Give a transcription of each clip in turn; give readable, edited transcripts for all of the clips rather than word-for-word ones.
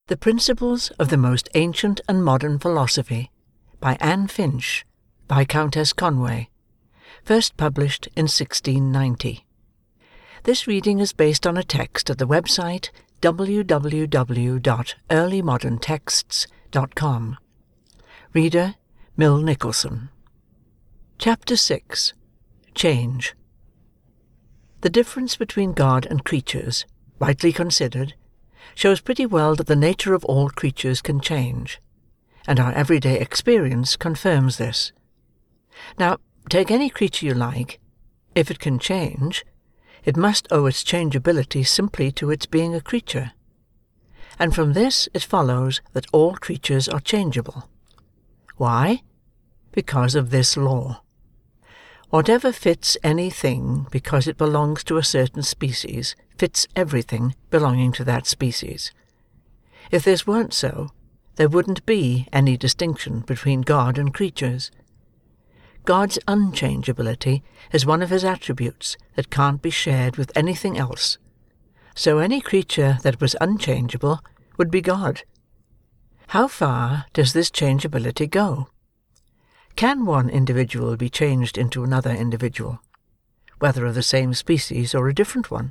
The Principles of the Most Ancient and Modern Philosophy, by Anne Finch, Viscountess Conway. First published in 1690. This reading is based on a text at the website www.earlymoderntexts.com. Reader, Mill Nicholson. Chapter 6. Change. The difference between God and creatures, rightly considered, shows pretty well that the nature of all creatures can change, and our everyday experience confirms this. Now, take any creature you like. If it can change, it must owe its changeability simply to its being a creature, and from this it follows that all creatures are changeable. Why? Because of this law. Whatever fits anything because it belongs to a certain species fits everything belonging to that species. If this weren't so, there wouldn't be any distinction between God and creatures. God's unchangeability is one of his attributes that can't be shared with anything else. So any creature that was unchangeable would be God. How far does this changeability go? Can one individual be changed into another individual, whether of the same species or a different one?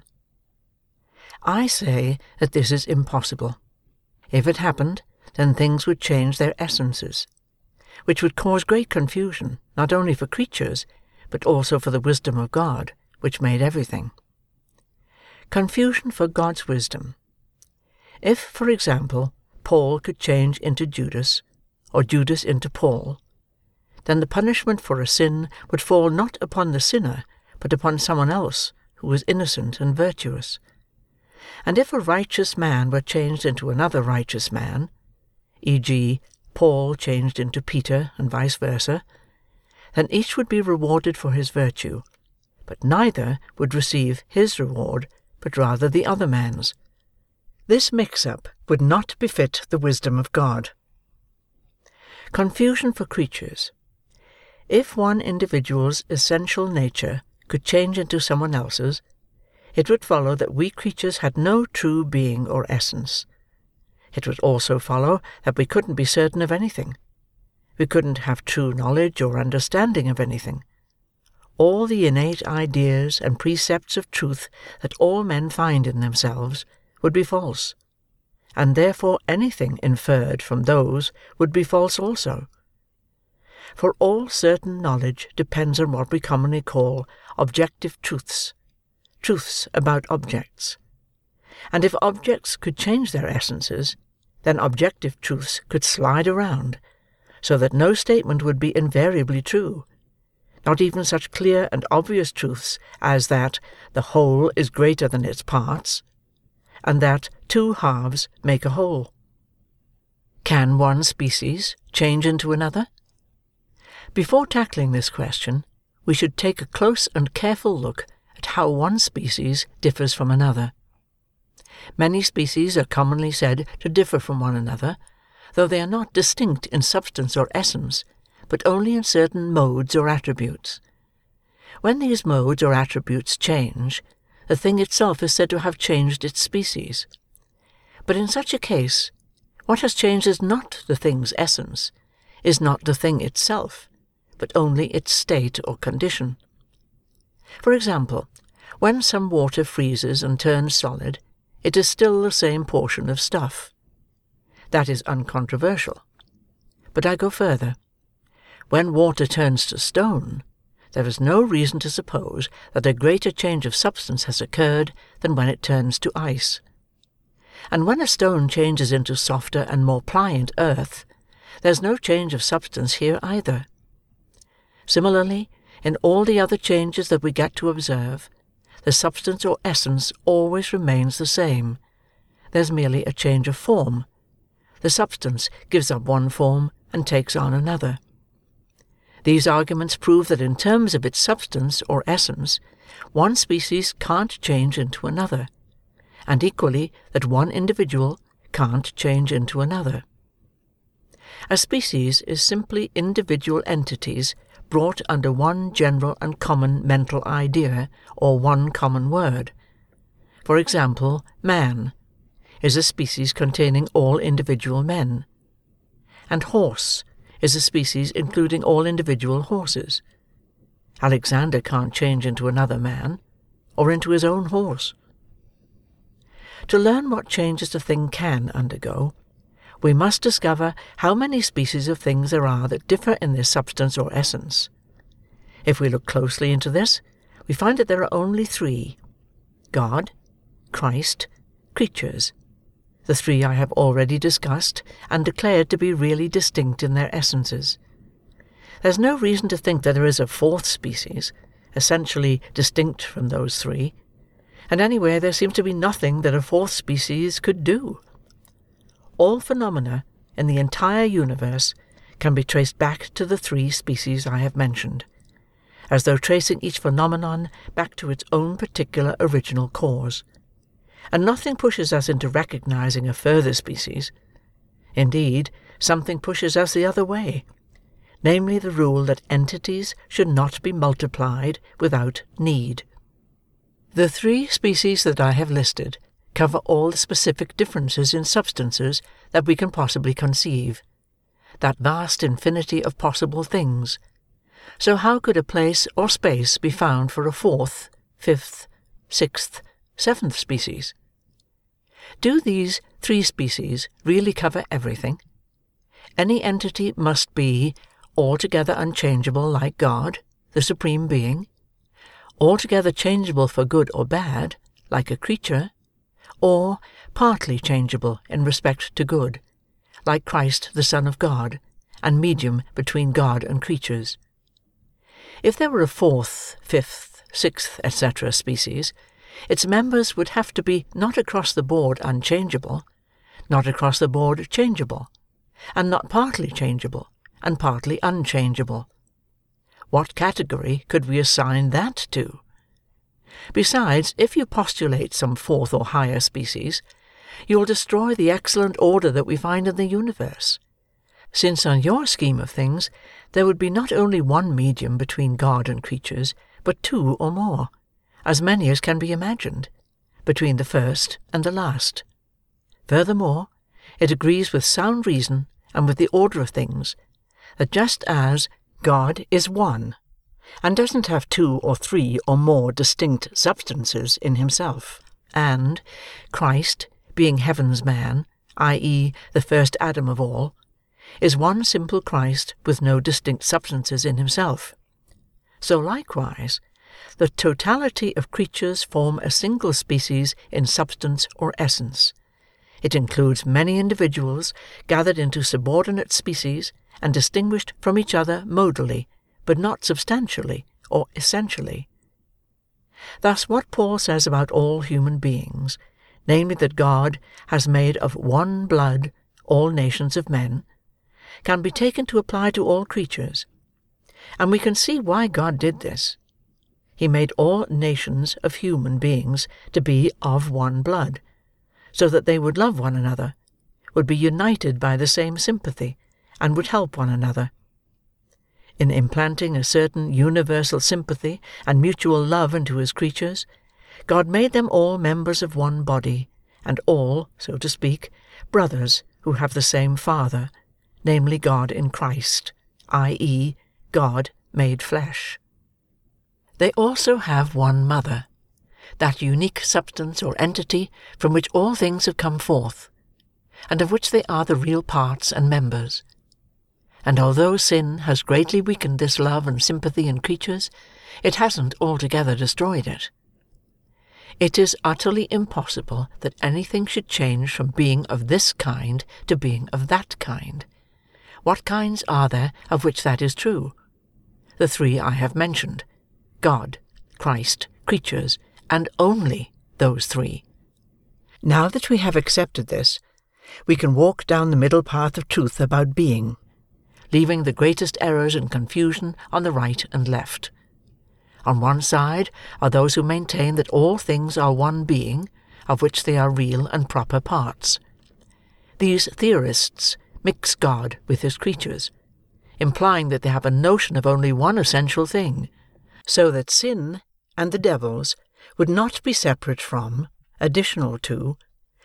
I say that this is impossible. If it happened, then things would change their essences, which would cause great confusion, not only for creatures, but also for the wisdom of God, which made everything. Confusion for God's wisdom. If, for example, Paul could change into Judas, or Judas into Paul, then the punishment for a sin would fall not upon the sinner, but upon someone else who was innocent and virtuous. And if a righteous man were changed into another righteous man, e.g., Paul changed into Peter and vice versa, then each would be rewarded for his virtue, but neither would receive his reward, but rather the other man's. This mix-up would not befit the wisdom of God. Confusion for creatures. If one individual's essential nature could change into someone else's, it would follow that we creatures had no true being or essence. It would also follow that we couldn't be certain of anything. We couldn't have true knowledge or understanding of anything. All the innate ideas and precepts of truth that all men find in themselves would be false, and therefore anything inferred from those would be false also. For all certain knowledge depends on what we commonly call objective truths, truths about objects. And if objects could change their essences, then objective truths could slide around, so that no statement would be invariably true, not even such clear and obvious truths as that the whole is greater than its parts, and that two halves make a whole. Can one species change into another? Before tackling this question, we should take a close and careful look at how one species differs from another. Many species are commonly said to differ from one another, though they are not distinct in substance or essence, but only in certain modes or attributes. When these modes or attributes change, the thing itself is said to have changed its species. But in such a case, what has changed is not the thing's essence, is not the thing itself, but only its state or condition. For example, when some water freezes and turns solid, it is still the same portion of stuff. That is uncontroversial. But I go further. When water turns to stone, there is no reason to suppose that a greater change of substance has occurred than when it turns to ice. And when a stone changes into softer and more pliant earth, there is no change of substance here either. Similarly, in all the other changes that we get to observe, the substance or essence always remains the same. There's merely a change of form. The substance gives up one form and takes on another. These arguments prove that in terms of its substance or essence, one species can't change into another, and equally that one individual can't change into another. A species is simply individual entities brought under one general and common mental idea or one common word. For example, man. is a species containing all individual men, and horse is a species including all individual horses. Alexander can't change into another man, or into his own horse. To learn what changes a thing can undergo, we must discover how many species of things there are that differ in their substance or essence. If we look closely into this, we find that there are only three: God, Christ, creatures. The three I have already discussed, and declared to be really distinct in their essences. There's no reason to think that there is a fourth species, essentially distinct from those three, and anyway there seems to be nothing that a fourth species could do. All phenomena in the entire universe can be traced back to the three species I have mentioned, as though tracing each phenomenon back to its own particular original cause, and nothing pushes us into recognizing a further species. Indeed, something pushes us the other way, namely the rule that entities should not be multiplied without need. The three species that I have listed cover all the specific differences in substances that we can possibly conceive, that vast infinity of possible things. So how could a place or space be found for a fourth, fifth, sixth, seventh species? Do these three species really cover everything? Any entity must be altogether unchangeable like God, the Supreme Being, altogether changeable for good or bad, like a creature, or partly changeable in respect to good, like Christ the Son of God, and medium between God and creatures. If there were a fourth, fifth, sixth, etc. species, its members would have to be not across the board unchangeable, not across the board changeable, and not partly changeable and partly unchangeable. What category could we assign that to? Besides, if you postulate some fourth or higher species, you will destroy the excellent order that we find in the universe, since on your scheme of things there would be not only one medium between God and creatures, but two or more, as many as can be imagined, between the first and the last. Furthermore, it agrees with sound reason and with the order of things, that just as God is one, and doesn't have two or three or more distinct substances in himself, and Christ, being heaven's man, i.e., the first Adam of all, is one simple Christ with no distinct substances in himself, so likewise the totality of creatures form a single species in substance or essence. It includes many individuals gathered into subordinate species and distinguished from each other modally, but not substantially or essentially. Thus what Paul says about all human beings, namely that God has made of one blood all nations of men, can be taken to apply to all creatures, and we can see why God did this. He made all nations of human beings to be of one blood, so that they would love one another, would be united by the same sympathy, and would help one another. In implanting a certain universal sympathy and mutual love into his creatures, God made them all members of one body, and all, so to speak, brothers who have the same Father, namely God in Christ, i.e., God made flesh. They also have one mother, that unique substance or entity from which all things have come forth, and of which they are the real parts and members. And although sin has greatly weakened this love and sympathy in creatures, it hasn't altogether destroyed it. It is utterly impossible that anything should change from being of this kind to being of that kind. What kinds are there of which that is true? The three I have mentioned: God, Christ, creatures, and only those three. Now that we have accepted this, we can walk down the middle path of truth about being, leaving the greatest errors and confusion on the right and left. On one side are those who maintain that all things are one being, of which they are real and proper parts. These theorists mix God with his creatures, implying that they have a notion of only one essential thing, so that sin and the devils would not be separate from, additional to,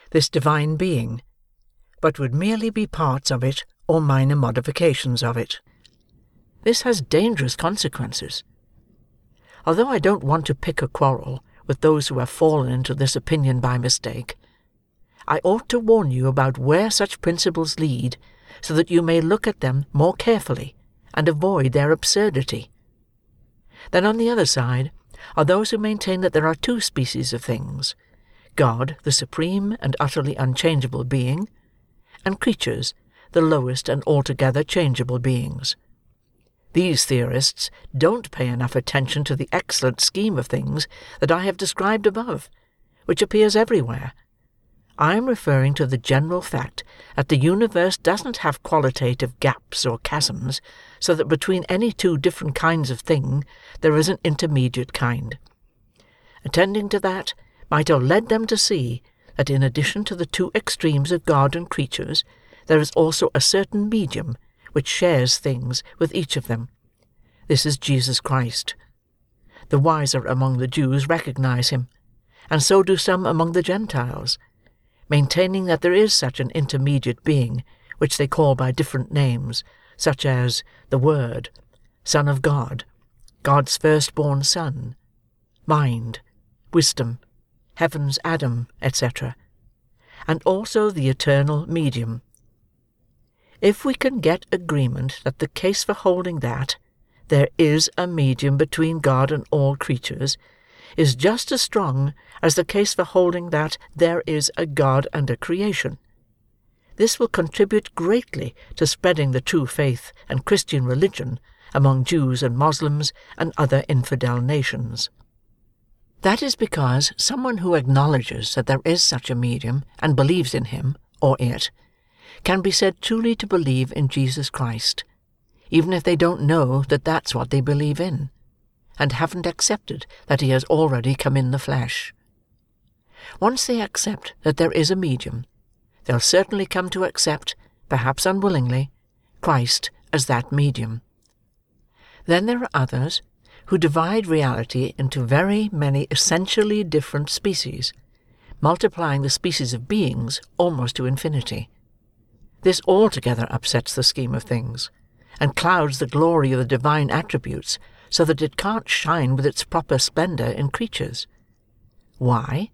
this divine being, but would merely be parts of it or minor modifications of it. This has dangerous consequences. Although I don't want to pick a quarrel with those who have fallen into this opinion by mistake, I ought to warn you about where such principles lead, so that you may look at them more carefully and avoid their absurdity. Then on the other side are those who maintain that there are two species of things: God, the supreme and utterly unchangeable being, and creatures, the lowest and altogether changeable beings. These theorists don't pay enough attention to the excellent scheme of things that I have described above, which appears everywhere. I am referring to the general fact that the universe doesn't have qualitative gaps or chasms, so that between any two different kinds of thing there is an intermediate kind. Attending to that might have led them to see that in addition to the two extremes of God and creatures, there is also a certain medium which shares things with each of them. This is Jesus Christ. The wiser among the Jews recognize him, and so do some among the Gentiles, maintaining that there is such an intermediate being, which they call by different names, such as the Word, Son of God, God's firstborn Son, Mind, Wisdom, Heaven's Adam, etc., and also the eternal medium. If we can get agreement that the case for holding that there is a medium between God and all creatures is just as strong as the case for holding that there is a God and a creation, this will contribute greatly to spreading the true faith and Christian religion among Jews and Moslems and other infidel nations. That is because someone who acknowledges that there is such a medium and believes in him, or it, can be said truly to believe in Jesus Christ, even if they don't know that that's what they believe in, and haven't accepted that he has already come in the flesh. Once they accept that there is a medium, they'll certainly come to accept, perhaps unwillingly, Christ as that medium. Then there are others who divide reality into very many essentially different species, multiplying the species of beings almost to infinity. This altogether upsets the scheme of things, and clouds the glory of the divine attributes, so that it can't shine with its proper splendour in creatures. Why?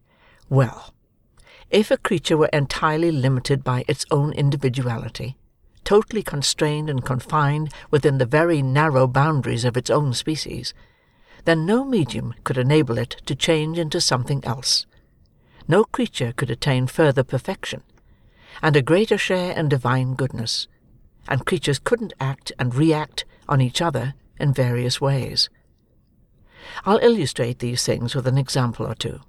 Well, if a creature were entirely limited by its own individuality, totally constrained and confined within the very narrow boundaries of its own species, then no medium could enable it to change into something else. No creature could attain further perfection, and a greater share in divine goodness, and creatures couldn't act and react on each other in various ways. I'll illustrate these things with an example or two.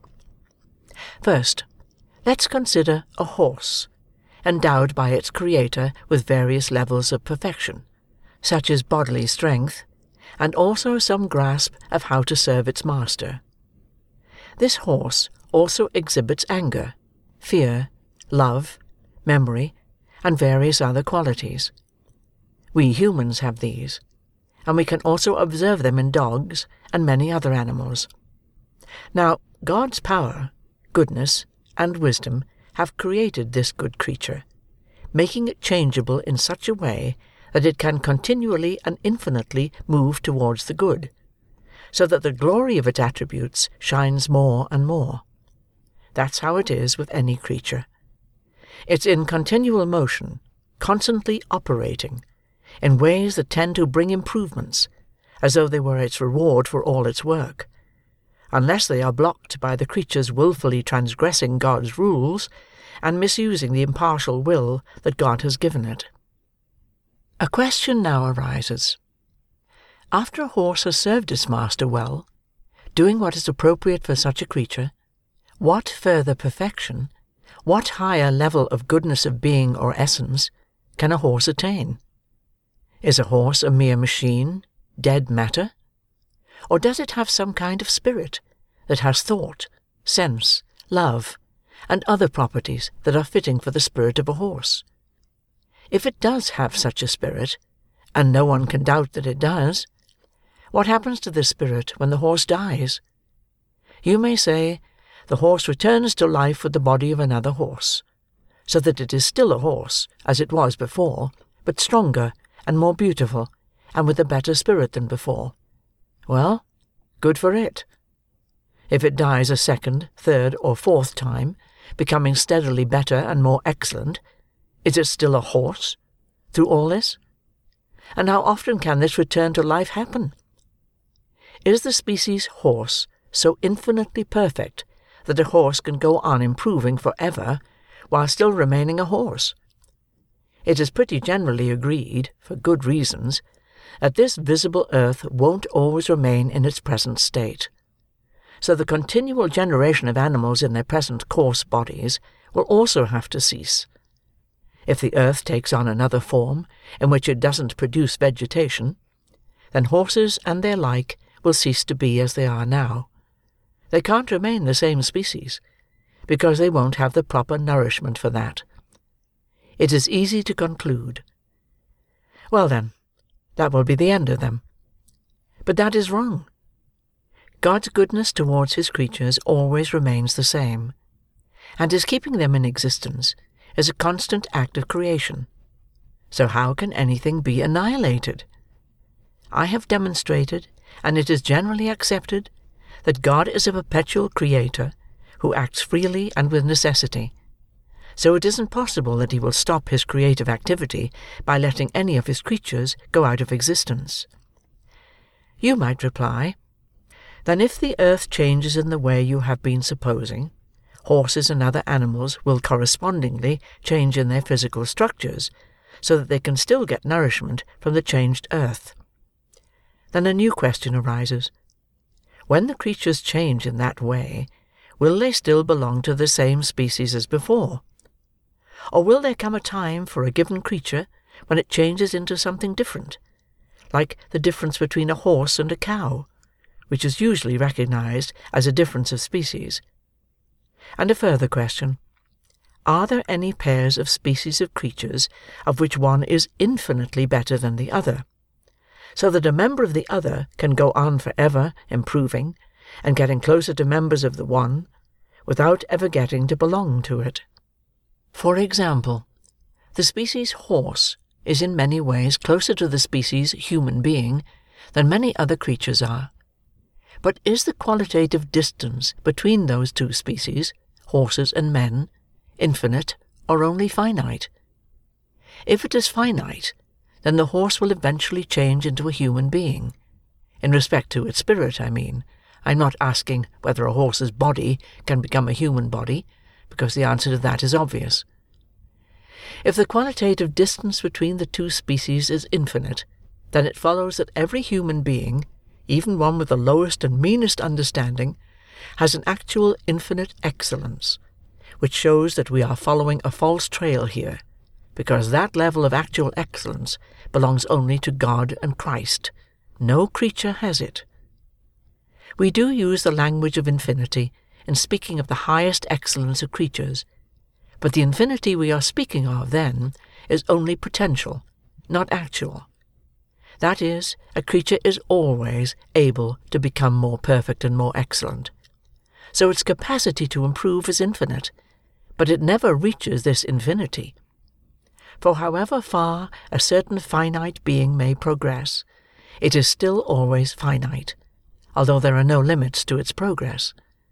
First, let's consider a horse, endowed by its creator with various levels of perfection, such as bodily strength, and also some grasp of how to serve its master. This horse also exhibits anger, fear, love, memory, and various other qualities. We humans have these, and we can also observe them in dogs and many other animals. Now, God's power, goodness, and wisdom have created this good creature, making it changeable in such a way that it can continually and infinitely move towards the good, so that the glory of its attributes shines more and more. That's how it is with any creature. It's in continual motion, constantly operating, in ways that tend to bring improvements, as though they were its reward for all its work, unless they are blocked by the creature's wilfully transgressing God's rules and misusing the impartial will that God has given it. A question now arises. After a horse has served its master well, doing what is appropriate for such a creature, what further perfection, what higher level of goodness of being or essence, can a horse attain? Is a horse a mere machine, dead matter? Or does it have some kind of spirit that has thought, sense, love, and other properties that are fitting for the spirit of a horse? If it does have such a spirit, and no one can doubt that it does, what happens to this spirit when the horse dies? You may say the horse returns to life with the body of another horse, so that it is still a horse, as it was before, but stronger and more beautiful, and with a better spirit than before. Well, good for it. If it dies a second, third, or fourth time, becoming steadily better and more excellent, is it still a horse through all this? And how often can this return to life happen? Is the species horse so infinitely perfect that a horse can go on improving for ever while still remaining a horse? It is pretty generally agreed, for good reasons, that this visible earth won't always remain in its present state. So the continual generation of animals in their present coarse bodies will also have to cease. If the earth takes on another form, in which it doesn't produce vegetation, then horses and their like will cease to be as they are now. They can't remain the same species, because they won't have the proper nourishment for that. It is easy to conclude, well then, that will be the end of them. But that is wrong. God's goodness towards his creatures always remains the same, and his keeping them in existence is a constant act of creation. So how can anything be annihilated? I have demonstrated, and it is generally accepted, that God is a perpetual creator who acts freely and with necessity. So it isn't possible that he will stop his creative activity by letting any of his creatures go out of existence. You might reply, then if the earth changes in the way you have been supposing, horses and other animals will correspondingly change in their physical structures, so that they can still get nourishment from the changed earth. Then a new question arises. When the creatures change in that way, will they still belong to the same species as before? Or will there come a time for a given creature when it changes into something different, like the difference between a horse and a cow, which is usually recognized as a difference of species? And a further question. Are there any pairs of species of creatures of which one is infinitely better than the other, so that a member of the other can go on for ever improving and getting closer to members of the one, without ever getting to belong to it? For example, the species horse is in many ways closer to the species human being than many other creatures are. But is the qualitative distance between those two species, horses and men, infinite or only finite? If it is finite, then the horse will eventually change into a human being. In respect to its spirit, I mean. I'm not asking whether a horse's body can become a human body, because the answer to that is obvious. If the qualitative distance between the two species is infinite, then it follows that every human being, even one with the lowest and meanest understanding, has an actual infinite excellence, which shows that we are following a false trail here, because that level of actual excellence belongs only to God and Christ. No creature has it. We do use the language of infinity in speaking of the highest excellence of creatures, but the infinity we are speaking of then is only potential, not actual. That is, a creature is always able to become more perfect and more excellent. So its capacity to improve is infinite, but it never reaches this infinity. For however far a certain finite being may progress, it is still always finite, although there are no limits to its progress.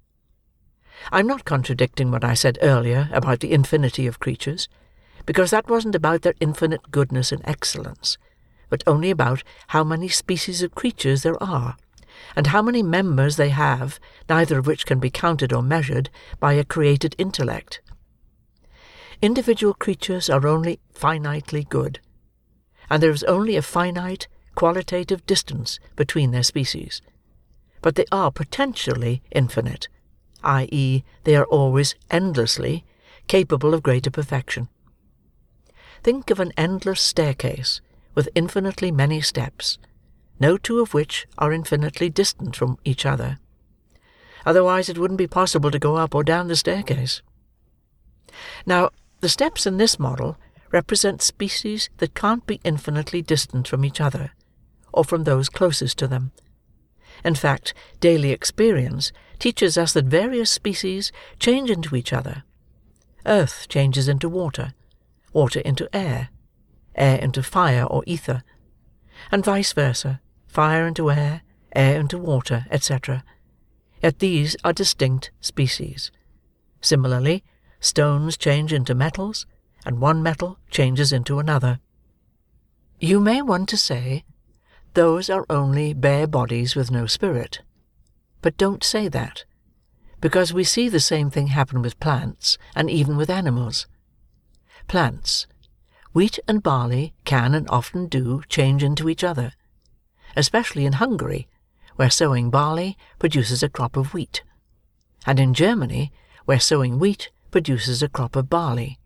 I'm not contradicting what I said earlier about the infinity of creatures, because that wasn't about their infinite goodness and excellence, but only about how many species of creatures there are, and how many members they have, neither of which can be counted or measured by a created intellect. Individual creatures are only finitely good, and there is only a finite qualitative distance between their species, but they are potentially infinite, i.e., they are always endlessly capable of greater perfection. Think of an endless staircase with infinitely many steps, no two of which are infinitely distant from each other. Otherwise it wouldn't be possible to go up or down the staircase. Now, the steps in this model represent species that can't be infinitely distant from each other, or from those closest to them. In fact, daily experience teaches us that various species change into each other. Earth changes into water, water into air, air into fire or ether, and vice versa, fire into air, air into water, etc. Yet these are distinct species. Similarly, stones change into metals, and one metal changes into another. You may want to say, those are only bare bodies with no spirit. But don't say that, because we see the same thing happen with plants and even with animals. Plants, wheat and barley can and often do change into each other, especially in Hungary, where sowing barley produces a crop of wheat, and in Germany, where sowing wheat produces a crop of barley.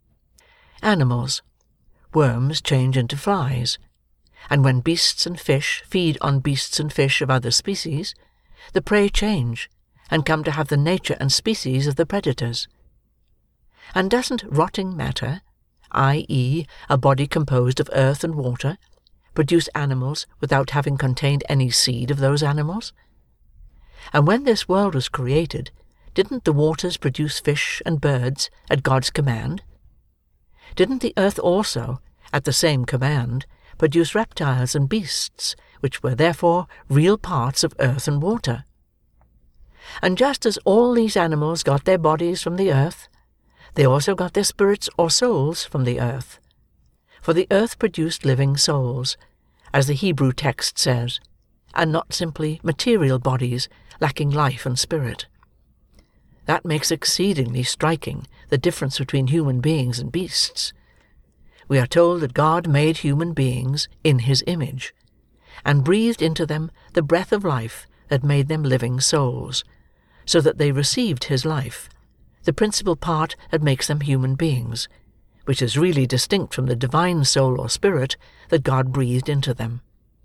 Animals, worms change into flies, and when beasts and fish feed on beasts and fish of other species, the prey change and come to have the nature and species of the predators. And doesn't rotting matter, i.e., a body composed of earth and water, produce animals without having contained any seed of those animals? And when this world was created, didn't the waters produce fish and birds at God's command? Didn't the earth also, at the same command, produce reptiles and beasts, which were therefore real parts of earth and water? And just as all these animals got their bodies from the earth, they also got their spirits or souls from the earth. For the earth produced living souls, as the Hebrew text says, and not simply material bodies lacking life and spirit. That makes exceedingly striking the difference between human beings and beasts. We are told that God made human beings in his image, and breathed into them the breath of life that made them living souls, so that they received his life, the principal part that makes them human beings, which is really distinct from the divine soul or spirit that God breathed into them.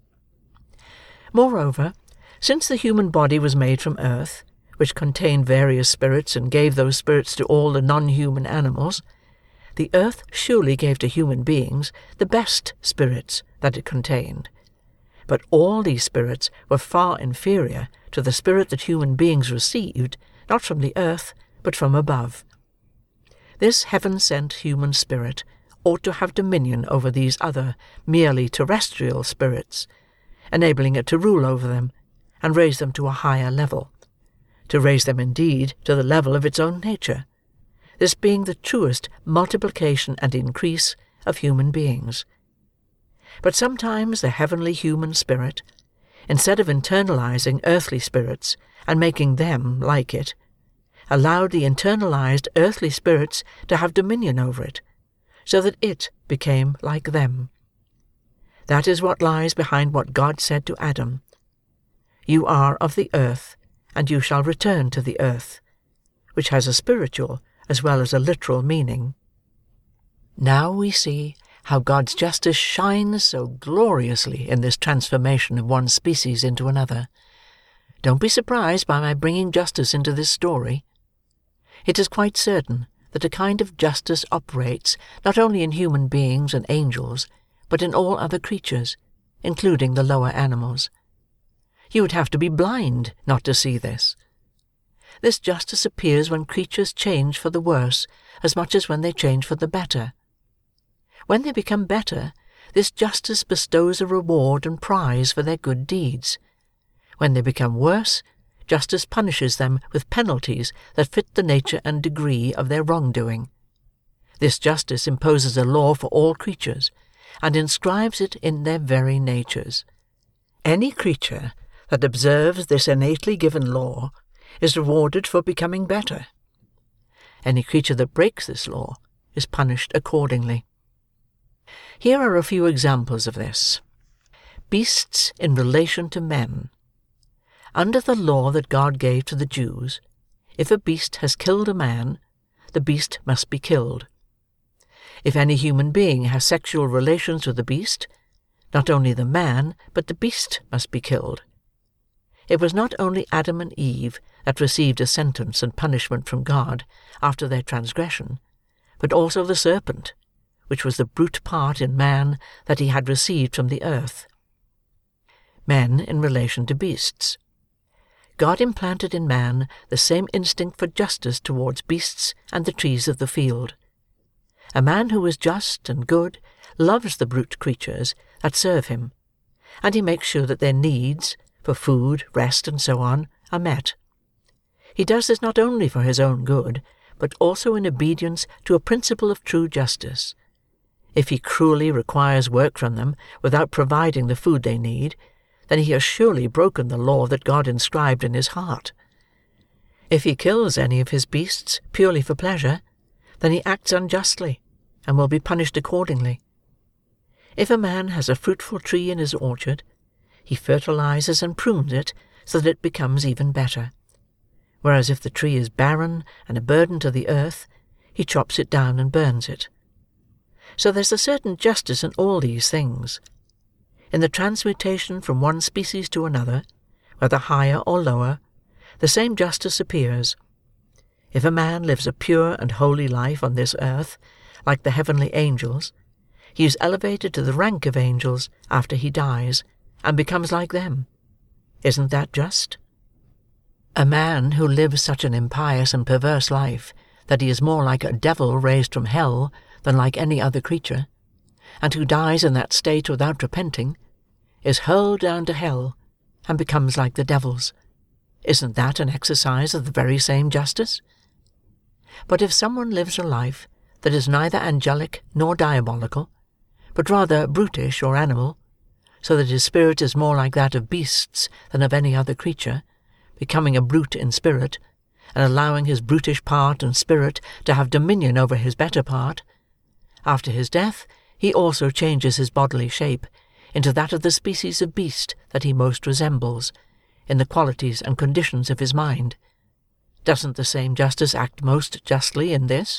Moreover, since the human body was made from earth, which contained various spirits and gave those spirits to all the non-human animals, the earth surely gave to human beings the best spirits that it contained. But all these spirits were far inferior to the spirit that human beings received, not from the earth, but from above. This heaven-sent human spirit ought to have dominion over these other, merely terrestrial spirits, enabling it to rule over them, and raise them to a higher level, to raise them indeed to the level of its own nature, this being the truest multiplication and increase of human beings. But sometimes the heavenly human spirit, instead of internalizing earthly spirits and making them like it, allowed the internalized earthly spirits to have dominion over it, so that it became like them. That is what lies behind what God said to Adam, "You are of the earth, and you shall return to the earth," which has a spiritual as well as a literal meaning. Now we see how God's justice shines so gloriously in this transformation of one species into another. Don't be surprised by my bringing justice into this story. It is quite certain that a kind of justice operates not only in human beings and angels, but in all other creatures, including the lower animals. You would have to be blind not to see this. This justice appears when creatures change for the worse as much as when they change for the better. When they become better, this justice bestows a reward and prize for their good deeds. When they become worse, justice punishes them with penalties that fit the nature and degree of their wrongdoing. This justice imposes a law for all creatures, and inscribes it in their very natures. Any creature that observes this innately given law is rewarded for becoming better. Any creature that breaks this law is punished accordingly. Here are a few examples of this. Beasts in relation to men. Under the law that God gave to the Jews, if a beast has killed a man, the beast must be killed. If any human being has sexual relations with a beast, not only the man, but the beast must be killed. It was not only Adam and Eve that received a sentence and punishment from God after their transgression, but also the serpent, which was the brute part in man that he had received from the earth. Men in relation to beasts. God implanted in man the same instinct for justice towards beasts and the trees of the field. A man who is just and good loves the brute creatures that serve him, and he makes sure that their needs, for food, rest, and so on, are met. He does this not only for his own good, but also in obedience to a principle of true justice. If he cruelly requires work from them without providing the food they need, then he has surely broken the law that God inscribed in his heart. If he kills any of his beasts purely for pleasure, then he acts unjustly, and will be punished accordingly. If a man has a fruitful tree in his orchard, he fertilizes and prunes it so that it becomes even better. Whereas if the tree is barren and a burden to the earth, he chops it down and burns it. So there's a certain justice in all these things. In the transmutation from one species to another, whether higher or lower, the same justice appears. If a man lives a pure and holy life on this earth, like the heavenly angels, he is elevated to the rank of angels after he dies, and becomes like them. Isn't that just? A man who lives such an impious and perverse life that he is more like a devil raised from hell than like any other creature, and who dies in that state without repenting, is hurled down to hell, and becomes like the devils. Isn't that an exercise of the very same justice? But if someone lives a life that is neither angelic nor diabolical, but rather brutish or animal, so that his spirit is more like that of beasts than of any other creature, becoming a brute in spirit, and allowing his brutish part and spirit to have dominion over his better part, after his death he also changes his bodily shape into that of the species of beast that he most resembles, in the qualities and conditions of his mind. Doesn't the same justice act most justly in this?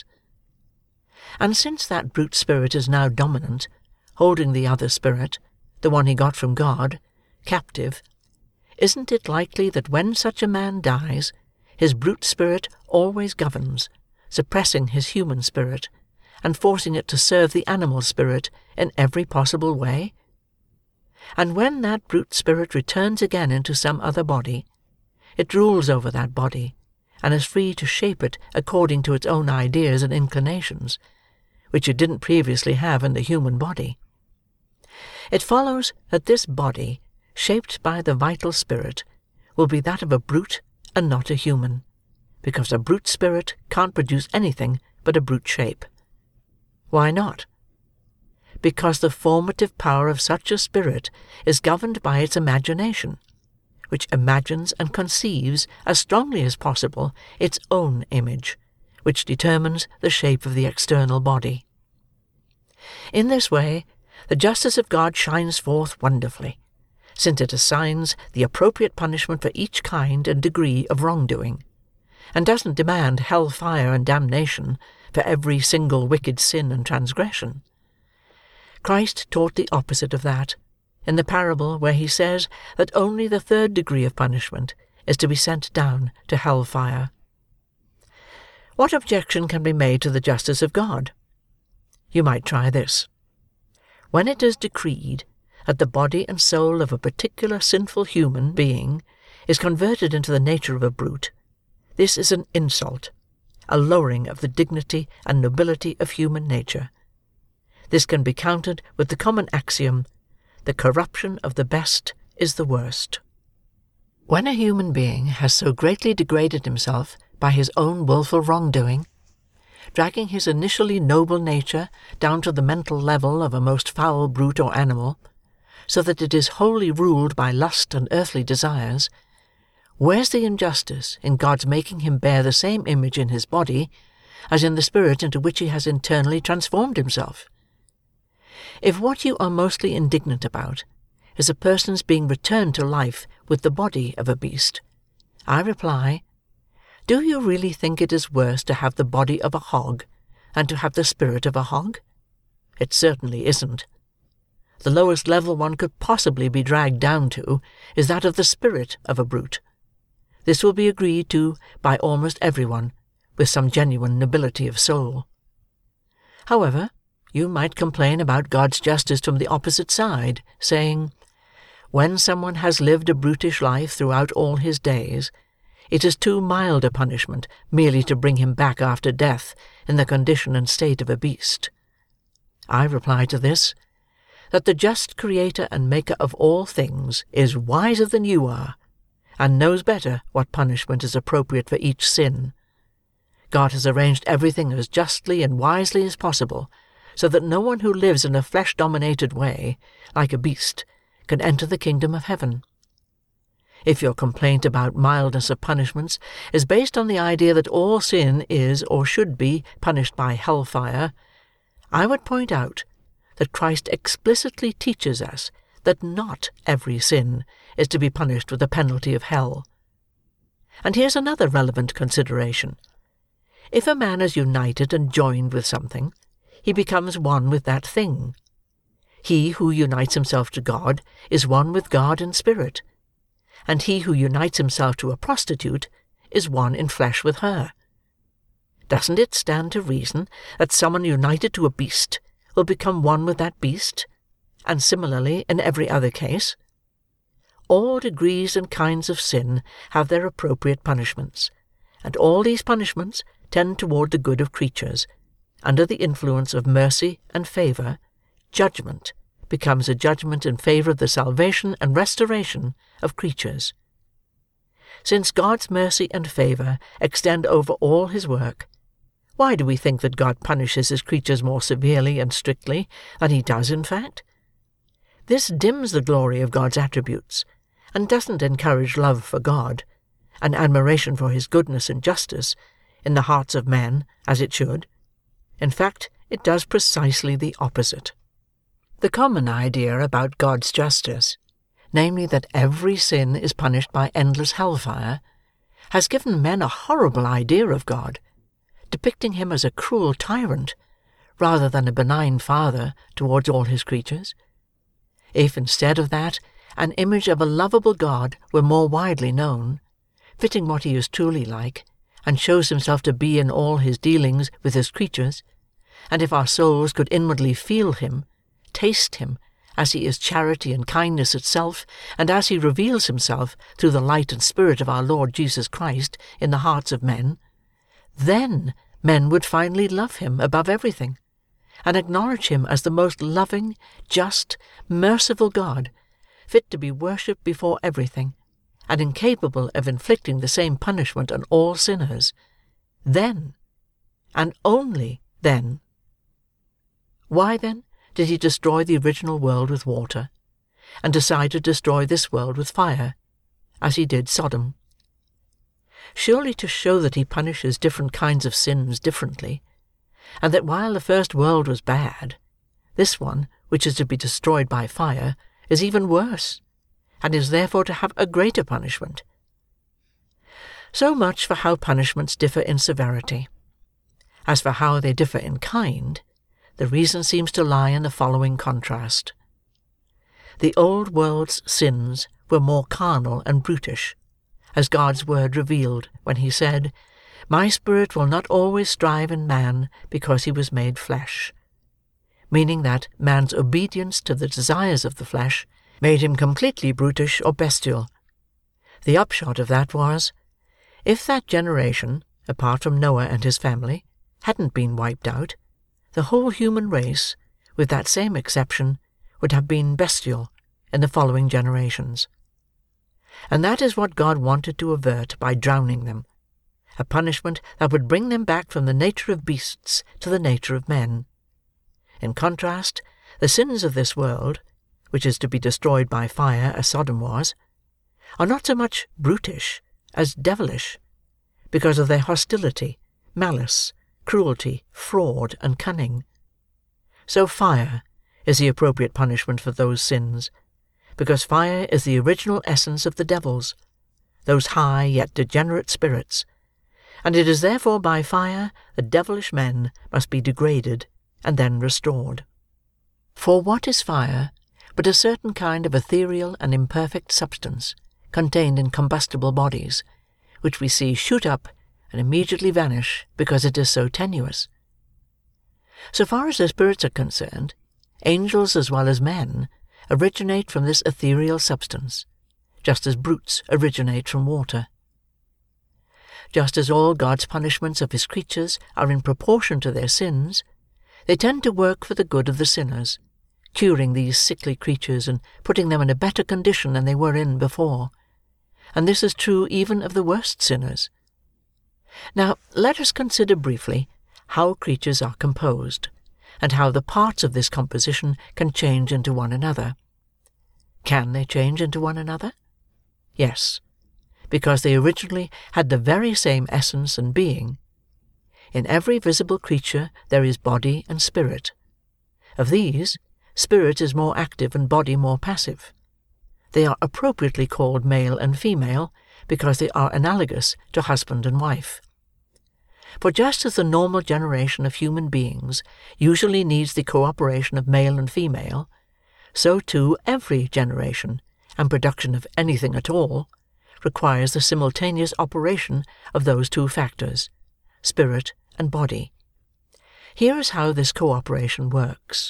And since that brute spirit is now dominant, holding the other spirit, the one he got from God, captive, isn't it likely that when such a man dies, his brute spirit always governs, suppressing his human spirit, and forcing it to serve the animal spirit in every possible way? And when that brute spirit returns again into some other body, it rules over that body, and is free to shape it according to its own ideas and inclinations, which it didn't previously have in the human body. It follows that this body, shaped by the vital spirit, will be that of a brute and not a human, because a brute spirit can't produce anything but a brute shape. Why not? Because the formative power of such a spirit is governed by its imagination, which imagines and conceives as strongly as possible its own image, which determines the shape of the external body. In this way, the justice of God shines forth wonderfully, since it assigns the appropriate punishment for each kind and degree of wrongdoing, and doesn't demand hell fire and damnation for every single wicked sin and transgression. Christ taught the opposite of that, in the parable where he says that only the third degree of punishment is to be sent down to hell fire. What objection can be made to the justice of God? You might try this. When it is decreed that the body and soul of a particular sinful human being is converted into the nature of a brute, this is an insult, a lowering of the dignity and nobility of human nature. This can be countered with the common axiom, the corruption of the best is the worst. When a human being has so greatly degraded himself by his own wilful wrongdoing, dragging his initially noble nature down to the mental level of a most foul brute or animal, so that it is wholly ruled by lust and earthly desires, where's the injustice in God's making him bear the same image in his body as in the spirit into which he has internally transformed himself? If what you are mostly indignant about is a person's being returned to life with the body of a beast, I reply, do you really think it is worse to have the body of a hog than to have the spirit of a hog? It certainly isn't. The lowest level one could possibly be dragged down to is that of the spirit of a brute. This will be agreed to by almost everyone with some genuine nobility of soul. However, you might complain about God's justice from the opposite side, saying, when someone has lived a brutish life throughout all his days, it is too mild a punishment merely to bring him back after death in the condition and state of a beast. I reply to this, that the just Creator and Maker of all things is wiser than you are, and knows better what punishment is appropriate for each sin. God has arranged everything as justly and wisely as possible, so that no one who lives in a flesh-dominated way, like a beast, can enter the kingdom of heaven. If your complaint about mildness of punishments is based on the idea that all sin is or should be punished by hell-fire, I would point out that Christ explicitly teaches us that not every sin is to be punished with the penalty of hell. And here's another relevant consideration. If a man is united and joined with something, he becomes one with that thing. He who unites himself to God is one with God in spirit, and he who unites himself to a prostitute is one in flesh with her. Doesn't it stand to reason that someone united to a beast will become one with that beast, and similarly in every other case? All degrees and kinds of sin have their appropriate punishments, and all these punishments tend toward the good of creatures. Under the influence of mercy and favour, judgment becomes a judgment in favour of the salvation and restoration of creatures. Since God's mercy and favour extend over all his work, why do we think that God punishes his creatures more severely and strictly than he does in fact? This dims the glory of God's attributes, and doesn't encourage love for God, and admiration for his goodness and justice, in the hearts of men, as it should. In fact, it does precisely the opposite. The common idea about God's justice, namely that every sin is punished by endless hellfire, has given men a horrible idea of God, depicting him as a cruel tyrant, rather than a benign father towards all his creatures. If, instead of that, an image of a lovable God were more widely known, fitting what he is truly like, and shows himself to be in all his dealings with his creatures, and if our souls could inwardly feel him, taste him, as he is charity and kindness itself, and as he reveals himself through the light and spirit of our Lord Jesus Christ in the hearts of men, then men would finally love him above everything, and acknowledge him as the most loving, just, merciful God, fit to be worshipped before everything, and incapable of inflicting the same punishment on all sinners. Then, and only then. Why, then, did he destroy the original world with water, and decide to destroy this world with fire, as he did Sodom? Surely to show that he punishes different kinds of sins differently, and that while the first world was bad, this one, which is to be destroyed by fire, is even worse, and is therefore to have a greater punishment. So much for how punishments differ in severity. As for how they differ in kind, the reason seems to lie in the following contrast. The old world's sins were more carnal and brutish, as God's word revealed when he said, "My spirit will not always strive in man because he was made flesh," meaning that man's obedience to the desires of the flesh made him completely brutish or bestial. The upshot of that was, if that generation, apart from Noah and his family, hadn't been wiped out, the whole human race, with that same exception, would have been bestial in the following generations. And that is what God wanted to avert by drowning them, a punishment that would bring them back from the nature of beasts to the nature of men. In contrast, the sins of this world, which is to be destroyed by fire as Sodom was, are not so much brutish as devilish, because of their hostility, malice, cruelty, fraud, and cunning. So fire is the appropriate punishment for those sins, because fire is the original essence of the devils, those high yet degenerate spirits, and it is therefore by fire that devilish men must be degraded and then restored. For what is fire but a certain kind of ethereal and imperfect substance contained in combustible bodies, which we see shoot up and immediately vanish because it is so tenuous? So far as the spirits are concerned, angels as well as men originate from this ethereal substance, just as brutes originate from water. Just as all God's punishments of his creatures are in proportion to their sins, they tend to work for the good of the sinners, curing these sickly creatures and putting them in a better condition than they were in before. And this is true even of the worst sinners. Now, let us consider briefly how creatures are composed, and how the parts of this composition can change into one another. Can they change into one another? Yes, because they originally had the very same essence and being. In every visible creature there is body and spirit. Of these, spirit is more active and body more passive. They are appropriately called male and female, because they are analogous to husband and wife. For just as the normal generation of human beings usually needs the cooperation of male and female, so too every generation, and production of anything at all, requires the simultaneous operation of those two factors, spirit and body. Here is how this cooperation works.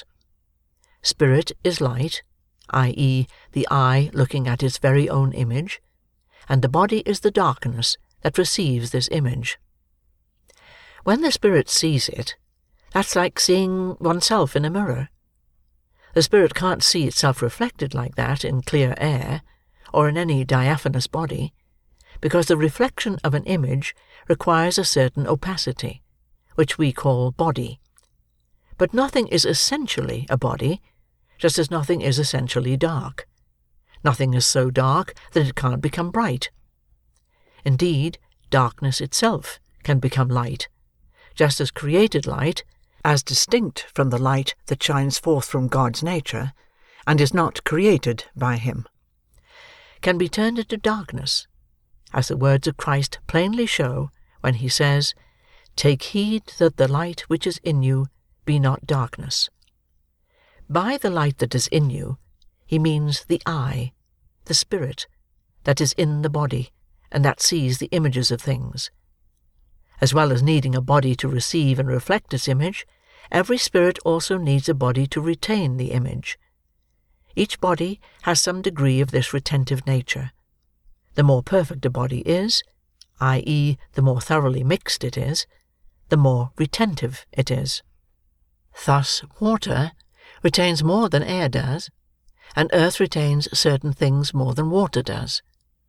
Spirit is light, i.e., the eye looking at its very own image, and the body is the darkness that receives this image. When the spirit sees it, that's like seeing oneself in a mirror. The spirit can't see itself reflected like that in clear air, or in any diaphanous body, because the reflection of an image requires a certain opacity, which we call body. But nothing is essentially a body, just as nothing is essentially dark. Nothing is so dark that it can't become bright. Indeed, darkness itself can become light, just as created light, as distinct from the light that shines forth from God's nature, and is not created by him, can be turned into darkness, as the words of Christ plainly show when he says, "Take heed that the light which is in you be not darkness." By the light that is in you, he means the eye, the spirit, that is in the body, and that sees the images of things. As well as needing a body to receive and reflect its image, every spirit also needs a body to retain the image. Each body has some degree of this retentive nature. The more perfect a body is, i.e., the more thoroughly mixed it is, the more retentive it is. Thus, water retains more than air does, and earth retains certain things more than water does.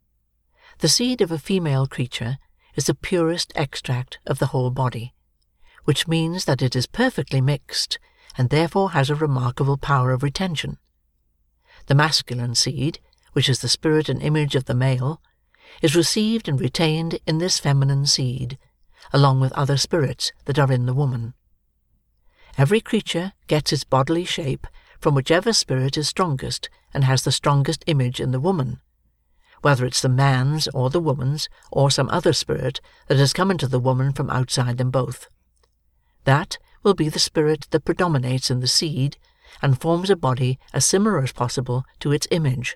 The seed of a female creature is the purest extract of the whole body, which means that it is perfectly mixed, and therefore has a remarkable power of retention. The masculine seed, which is the spirit and image of the male, is received and retained in this feminine seed, along with other spirits that are in the woman. Every creature gets its bodily shape from whichever spirit is strongest and has the strongest image in the woman, whether it's the man's or the woman's, or some other spirit that has come into the woman from outside them both. That will be the spirit that predominates in the seed, and forms a body as similar as possible to its image.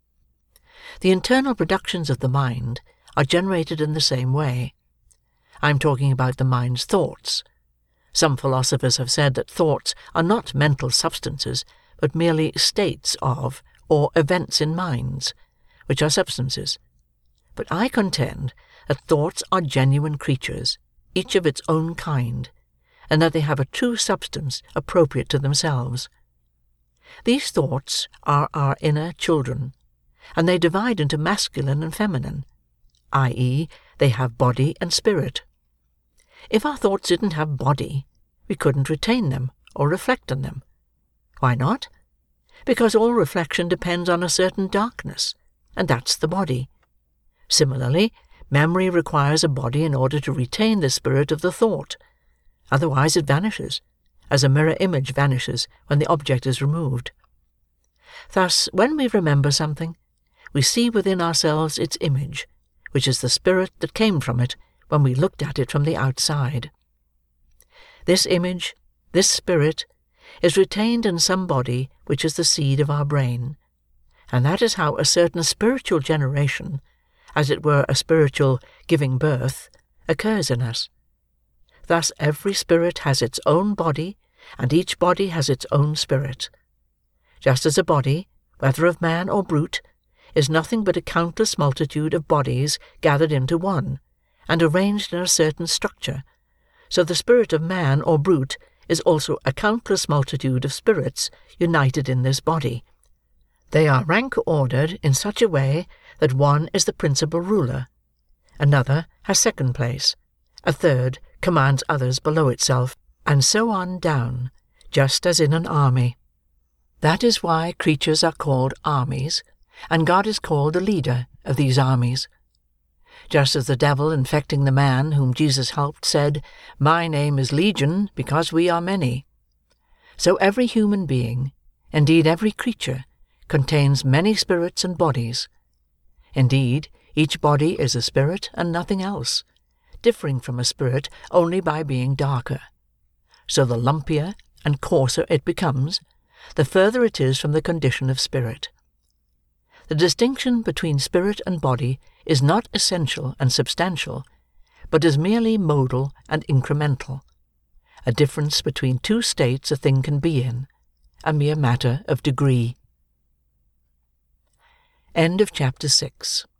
The internal productions of the mind are generated in the same way. I am talking about the mind's thoughts. Some philosophers have said that thoughts are not mental substances, but merely states of, or events in minds, which are substances. But I contend that thoughts are genuine creatures, each of its own kind, and that they have a true substance appropriate to themselves. These thoughts are our inner children, and they divide into masculine and feminine, i.e., they have body and spirit. If our thoughts didn't have body, we couldn't retain them or reflect on them. Why not? Because all reflection depends on a certain darkness, and that's the body. Similarly, memory requires a body in order to retain the spirit of the thought. Otherwise it vanishes, as a mirror image vanishes when the object is removed. Thus, when we remember something, we see within ourselves its image, which is the spirit that came from it when we looked at it from the outside. This image, this spirit, is retained in some body which is the seed of our brain, and that is how a certain spiritual generation, as it were a spiritual giving birth, occurs in us. Thus every spirit has its own body, and each body has its own spirit. Just as a body, whether of man or brute, is nothing but a countless multitude of bodies gathered into one, and arranged in a certain structure, so the spirit of man or brute is also a countless multitude of spirits united in this body. They are rank-ordered in such a way that one is the principal ruler, another has second place, a third commands others below itself, and so on down, just as in an army. That is why creatures are called armies, and God is called the leader of these armies. Just as the devil infecting the man whom Jesus helped said, "My name is Legion, because we are many," so every human being, indeed every creature, contains many spirits and bodies. Indeed, each body is a spirit and nothing else, differing from a spirit only by being darker. So the lumpier and coarser it becomes, the further it is from the condition of spirit. The distinction between spirit and body is not essential and substantial, but is merely modal and incremental, a difference between two states a thing can be in, a mere matter of degree. End of chapter 6.